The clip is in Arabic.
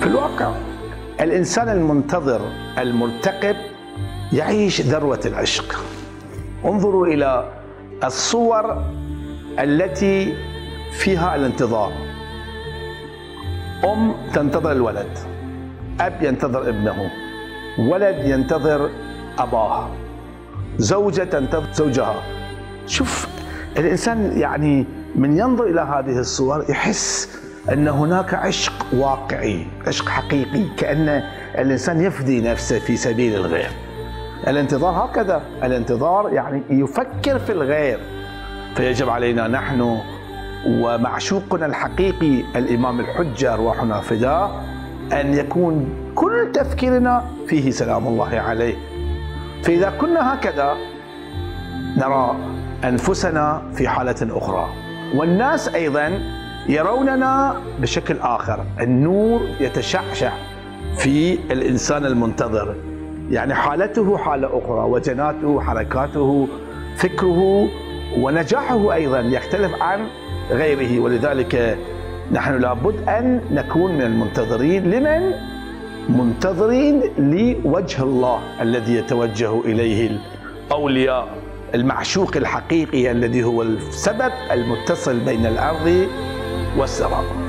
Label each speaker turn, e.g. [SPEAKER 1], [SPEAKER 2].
[SPEAKER 1] الواقع الإنسان المنتظر المرتقب يعيش ذروة العشق. انظروا إلى الصور التي فيها الانتظار. أم تنتظر الولد، أب ينتظر ابنه، ولد ينتظر أباه، زوجة تنتظر زوجها. شوف الإنسان يعني من ينظر إلى هذه الصور يحس أن هناك عشق واقعي، عشق حقيقي، كأن الإنسان يفدي نفسه في سبيل الغير. الانتظار هكذا، الانتظار يعني يفكر في الغير. فيجب علينا نحن ومعشوقنا الحقيقي الإمام الحجة أرواحنا فداه أن يكون كل تفكيرنا فيه سلام الله عليه. فإذا كنا هكذا نرى أنفسنا في حالة أخرى، والناس أيضا يروننا بشكل آخر. النور يتشعشع في الإنسان المنتظر، يعني حالته حالة أخرى، وجناته، حركاته، فكره ونجاحه أيضا يختلف عن غيره. ولذلك نحن لابد أن نكون من المنتظرين. لمن؟ منتظرين لوجه الله الذي يتوجه إليه الأولياء، المعشوق الحقيقي الذي هو السبب المتصل بين الأرض والسماء.